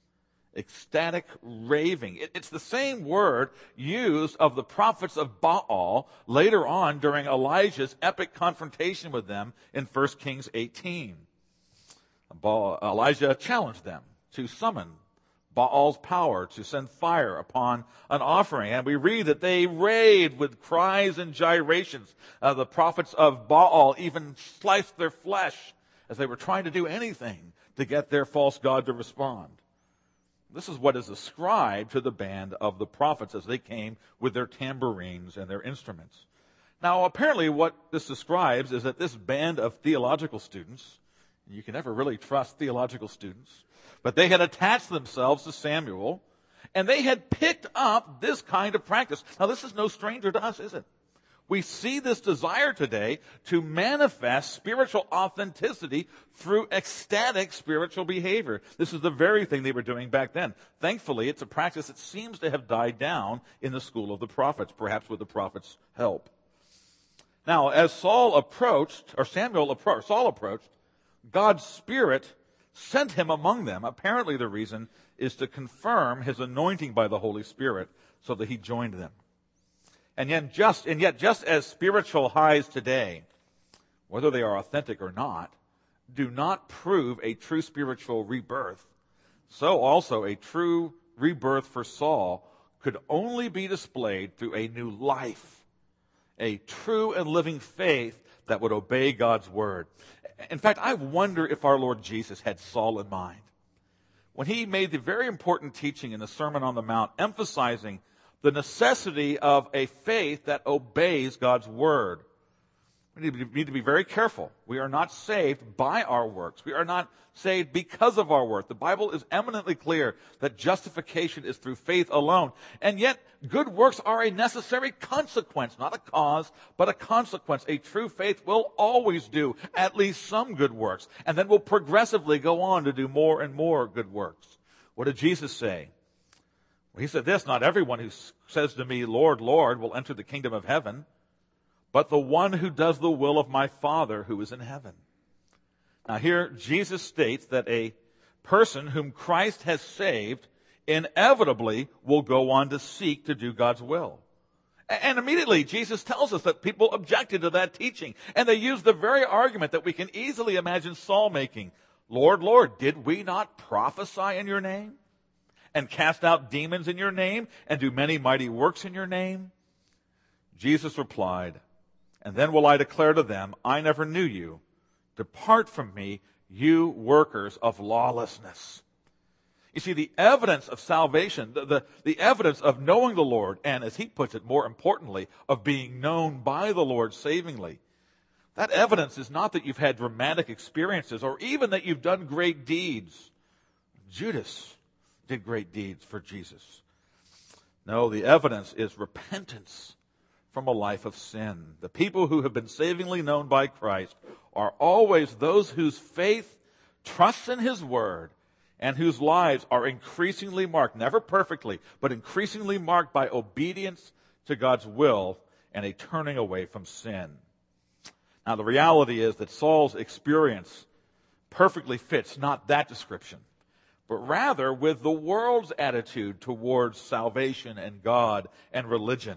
A: Ecstatic raving. It's the same word used of the prophets of Baal later on during Elijah's epic confrontation with them in 1 Kings 18. Elijah challenged them to summon Baal's power to send fire upon an offering. And we read that they raved with cries and gyrations. The prophets of Baal even sliced their flesh as they were trying to do anything to get their false god to respond. This is what is ascribed to the band of the prophets as they came with their tambourines and their instruments. Now, apparently what this describes is that this band of theological students, you can never really trust theological students, but they had attached themselves to Samuel, and they had picked up this kind of practice. Now, this is no stranger to us, is it? We see this desire today to manifest spiritual authenticity through ecstatic spiritual behavior. This is the very thing they were doing back then. Thankfully, it's a practice that seems to have died down in the school of the prophets, perhaps with the prophets' help. Now, as Saul approached, God's Spirit sent him among them. Apparently the reason is to confirm his anointing by the Holy Spirit so that he joined them. And yet just as spiritual highs today, whether they are authentic or not, do not prove a true spiritual rebirth, so also a true rebirth for Saul could only be displayed through a new life, a true and living faith that would obey God's word. In fact, I wonder if our Lord Jesus had Saul in mind when he made the very important teaching in the Sermon on the Mount, emphasizing the necessity of a faith that obeys God's word. We need to be very careful. We are not saved by our works. We are not saved because of our work. The Bible is eminently clear that justification is through faith alone. And yet, good works are a necessary consequence, not a cause, but a consequence. A true faith will always do at least some good works, and then will progressively go on to do more and more good works. What did Jesus say? Well, he said this, not everyone who says to me, Lord, Lord, will enter the kingdom of heaven, but the one who does the will of my Father who is in heaven. Now here, Jesus states that a person whom Christ has saved inevitably will go on to seek to do God's will. And immediately, Jesus tells us that people objected to that teaching, and they used the very argument that we can easily imagine Saul making. Lord, Lord, did we not prophesy in your name? And cast out demons in your name, and do many mighty works in your name? Jesus replied, and then will I declare to them, I never knew you. Depart from me, you workers of lawlessness. You see, the evidence of salvation, the evidence of knowing the Lord, and as he puts it, more importantly, of being known by the Lord savingly, that evidence is not that you've had dramatic experiences or even that you've done great deeds. Judas did great deeds for Jesus. No, the evidence is repentance from a life of sin. The people who have been savingly known by Christ are always those whose faith trusts in his word and whose lives are increasingly marked, never perfectly, but increasingly marked by obedience to God's will and a turning away from sin. Now, the reality is that Saul's experience perfectly fits not that description, but rather with the world's attitude towards salvation and God and religion.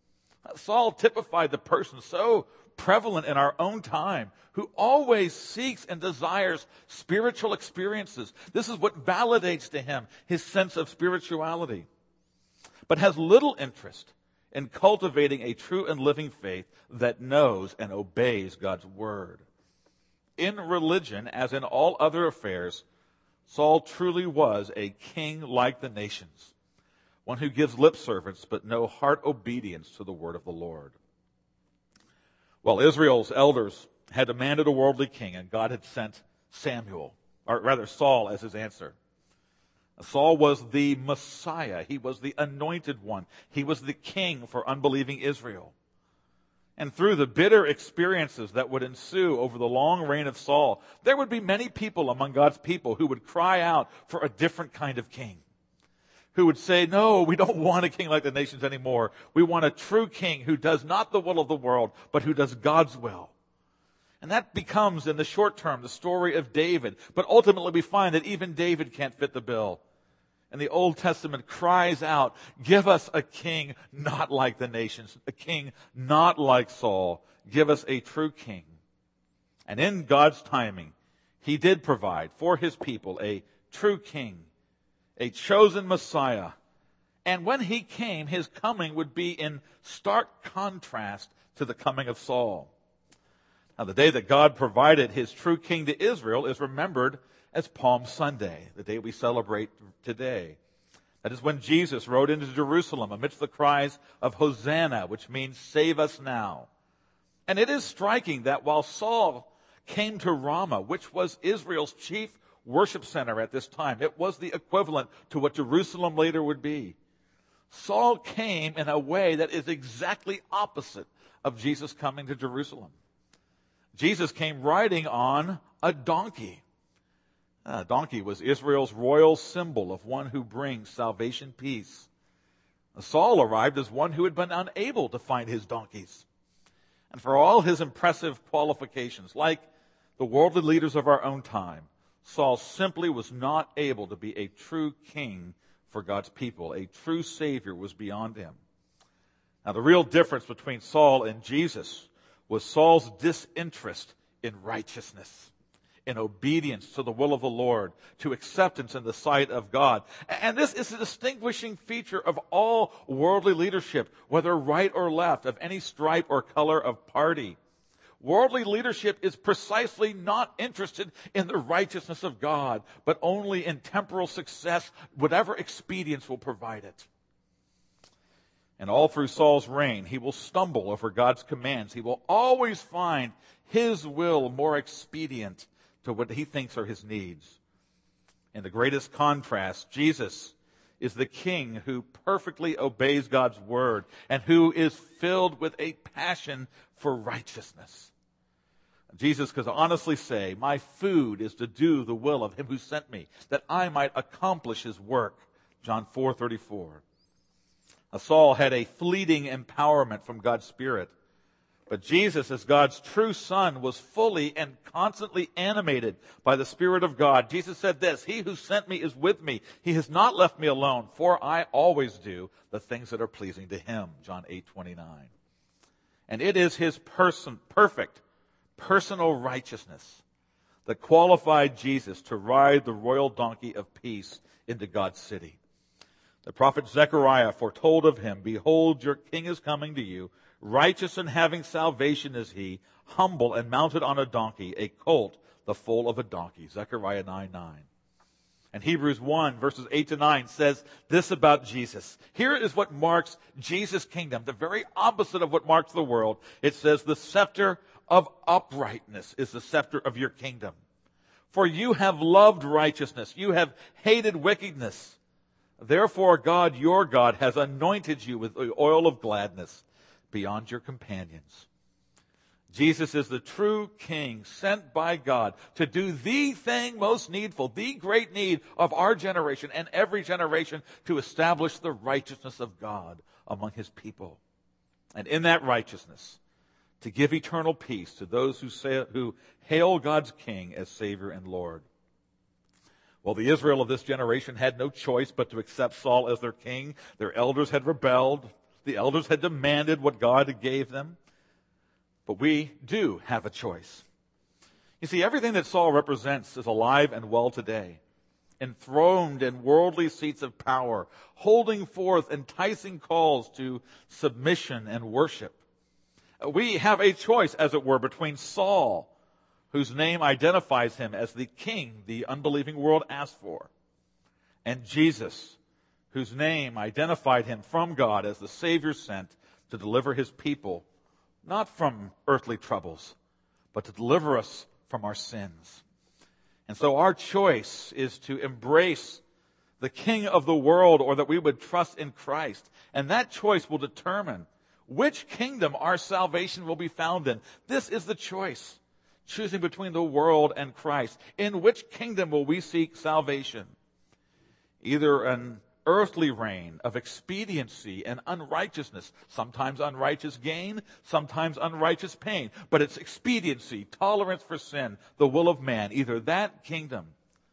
A: Saul typified the person so prevalent in our own time who always seeks and desires spiritual experiences. This is what validates to him his sense of spirituality, but has little interest in cultivating a true and living faith that knows and obeys God's word. In religion, as in all other affairs, Saul truly was a king like the nations, one who gives lip service but no heart obedience to the word of the Lord. Well, Israel's elders had demanded a worldly king, and God had sent Saul as his answer. Saul was the Messiah. He was the anointed one. He was the king for unbelieving Israel. And through the bitter experiences that would ensue over the long reign of Saul, there would be many people among God's people who would cry out for a different kind of king, who would say, no, we don't want a king like the nations anymore. We want a true king who does not the will of the world, but who does God's will. And that becomes, in the short term, the story of David. But ultimately we find that even David can't fit the bill. And the Old Testament cries out, give us a king not like the nations, a king not like Saul. Give us a true king. And in God's timing, he did provide for his people a true king, a chosen Messiah. And when he came, his coming would be in stark contrast to the coming of Saul. Now, the day that God provided his true king to Israel is remembered as Palm Sunday, the day we celebrate today. That is when Jesus rode into Jerusalem amidst the cries of Hosanna, which means save us now. And it is striking that while Saul came to Ramah, which was Israel's chief worship center at this time, it was the equivalent to what Jerusalem later would be. Saul came in a way that is exactly opposite of Jesus coming to Jerusalem. Jesus came riding on a donkey. A donkey was Israel's royal symbol of one who brings salvation peace. Saul arrived as one who had been unable to find his donkeys. And for all his impressive qualifications, like the worldly leaders of our own time, Saul simply was not able to be a true king for God's people. A true Savior was beyond him. Now, the real difference between Saul and Jesus was Saul's disinterest in righteousness, in obedience to the will of the Lord, to acceptance in the sight of God. And this is a distinguishing feature of all worldly leadership, whether right or left, of any stripe or color of party. Worldly leadership is precisely not interested in the righteousness of God, but only in temporal success, whatever expedience will provide it. And all through Saul's reign, he will stumble over God's commands. He will always find his will more expedient to what he thinks are his needs. In the greatest contrast, Jesus is the king who perfectly obeys God's word and who is filled with a passion for righteousness. Jesus could honestly say, my food is to do the will of him who sent me, that I might accomplish his work. John 4:34. Saul had a fleeting empowerment from God's Spirit. But Jesus, as God's true Son, was fully and constantly animated by the Spirit of God. Jesus said this, he who sent me is with me. He has not left me alone, for I always do the things that are pleasing to him. John 8:29. And it is his perfect personal righteousness that qualified Jesus to ride the royal donkey of peace into God's city. The prophet Zechariah foretold of him, behold, your king is coming to you. Righteous and having salvation is he, humble and mounted on a donkey, a colt, the foal of a donkey. Zechariah 9:9. And Hebrews 1, verses 8-9 says this about Jesus. Here is what marks Jesus' kingdom, the very opposite of what marks the world. It says, the scepter of uprightness is the scepter of your kingdom. For you have loved righteousness, you have hated wickedness. Therefore, God, your God, has anointed you with the oil of gladness beyond your companions. Jesus is the true king sent by God to do the thing most needful, the great need of our generation and every generation, to establish the righteousness of God among his people. And in that righteousness, to give eternal peace to those who hail God's King as Savior and Lord. Well, the Israel of this generation had no choice but to accept Saul as their king. Their elders had rebelled. The elders had demanded what God gave them. But we do have a choice. You see, everything that Saul represents is alive and well today. Enthroned in worldly seats of power, holding forth enticing calls to submission and worship. We have a choice, as it were, between Saul, whose name identifies him as the king the unbelieving world asked for, and Jesus, whose name identified him from God as the Savior sent to deliver his people, not from earthly troubles, but to deliver us from our sins. And so our choice is to embrace the King of the world, or that we would trust in Christ. And that choice will determine which kingdom our salvation will be found in. This is the choice. Choosing between the world and Christ. In which kingdom will we seek salvation? Either an earthly reign of expediency and unrighteousness, sometimes unrighteous gain, sometimes unrighteous pain, but it's expediency, tolerance for sin, the will of man, either that kingdom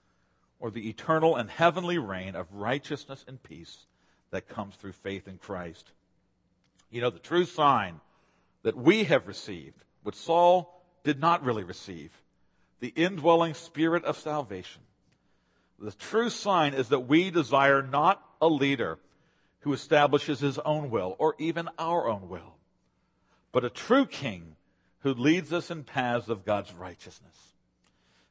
A: or the eternal and heavenly reign of righteousness and peace that comes through faith in Christ. You know, the true sign that we have received, what Saul did not really receive, the indwelling Spirit of salvation. The true sign is that we desire not a leader who establishes his own will or even our own will, but a true king who leads us in paths of God's righteousness.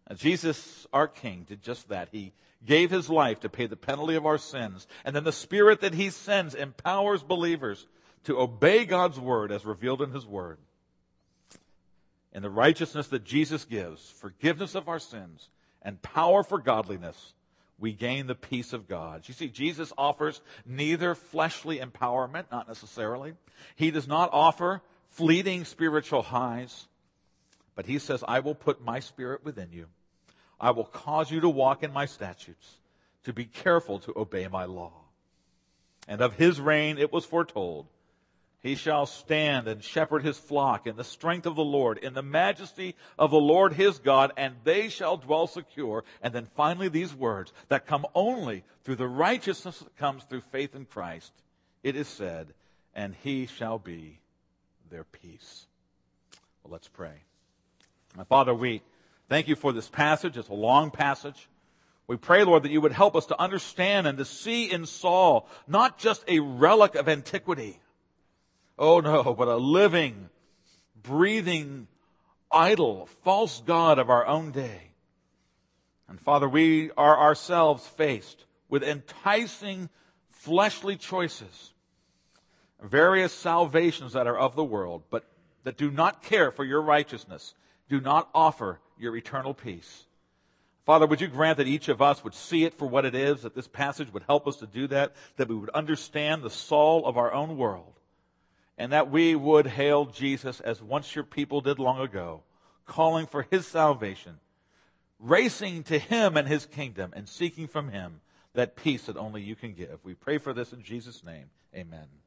A: Jesus, our King, did just that. He gave his life to pay the penalty of our sins. And then the Spirit that he sends empowers believers to obey God's word as revealed in his word. And the righteousness that Jesus gives, forgiveness of our sins, and power for godliness, we gain the peace of God. You see, Jesus offers neither fleshly empowerment, not necessarily. He does not offer fleeting spiritual highs. But he says, I will put my Spirit within you. I will cause you to walk in my statutes, to be careful to obey my law. And of his reign it was foretold, he shall stand and shepherd his flock in the strength of the Lord, in the majesty of the Lord his God, and they shall dwell secure. And then finally these words that come only through the righteousness that comes through faith in Christ. It is said, and he shall be their peace. Well, let's pray. My Father, we thank you for this passage. It's a long passage. We pray, Lord, that you would help us to understand and to see in Saul not just a relic of antiquity. Oh no, but a living, breathing idol, false god of our own day. And Father, we are ourselves faced with enticing fleshly choices, various salvations that are of the world, but that do not care for your righteousness, do not offer your eternal peace. Father, would you grant that each of us would see it for what it is, that this passage would help us to do that we would understand the Saul of our own world, and that we would hail Jesus as once your people did long ago, calling for his salvation, racing to him and his kingdom, and seeking from him that peace that only you can give. We pray for this in Jesus' name. Amen.